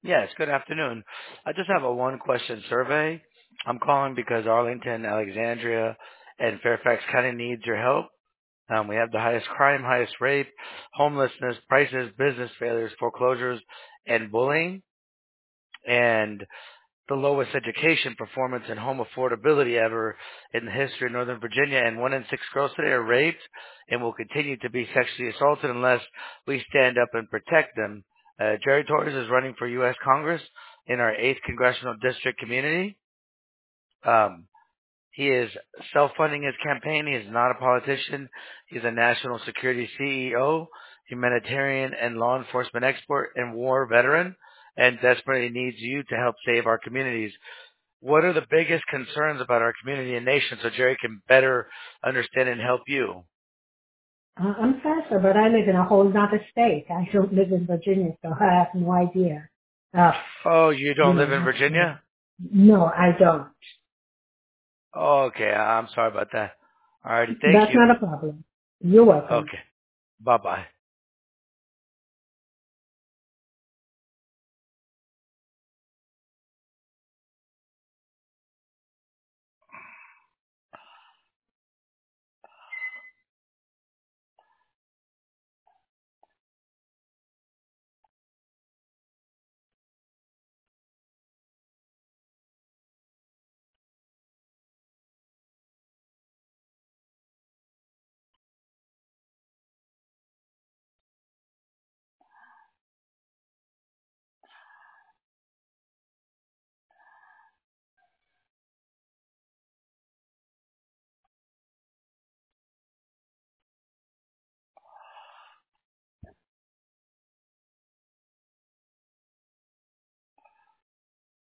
Yes, good afternoon. I just have a one-question survey. I'm calling because Arlington, Alexandria, and Fairfax County needs your help. We have the highest crime, highest rape, homelessness, prices, business failures, foreclosures, and bullying, and the lowest education performance and home affordability ever in the history of Northern Virginia. And 1 in 6 girls today are raped and will continue to be sexually assaulted unless we stand up and protect them. Jerry Torres is running for U.S. Congress in our 8th Congressional District community. Um, he is self-funding his campaign. He is not a politician. He's a national security CEO, humanitarian and law enforcement expert, and war veteran, and desperately needs you to help save our communities. What are the biggest concerns about our community and nation so Jerry can better understand and help you? I'm sorry, sir, but I live in a whole other state. I don't live in Virginia, so I have no idea. Oh, you don't live in Virginia? No, I don't. Oh, okay. I'm sorry about that. All righty. Thank That's you. not a problem. You're welcome. Okay. Bye-bye.